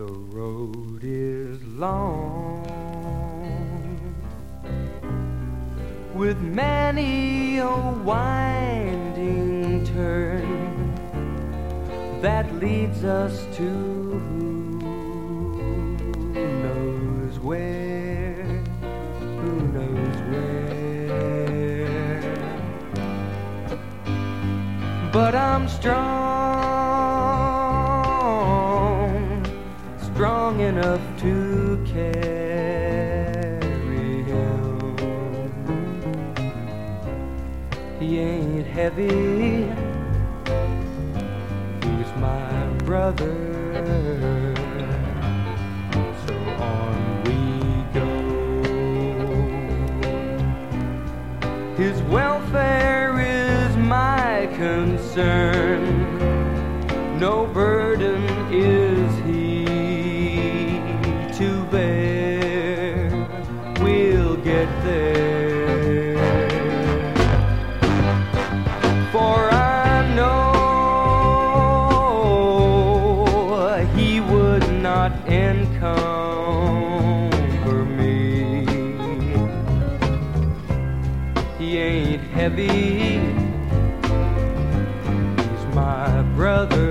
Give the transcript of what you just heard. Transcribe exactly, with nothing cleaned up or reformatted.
The road is long, with many a winding turn that leads us to who knows where, who knows where. But I'm strong, strong enough to carry him. He ain't heavy, he's my brother. So on we go. His welfare is my concern, no burden is he to bear. We'll get there, for I know he would not encumber me. He ain't heavy, he's my brother.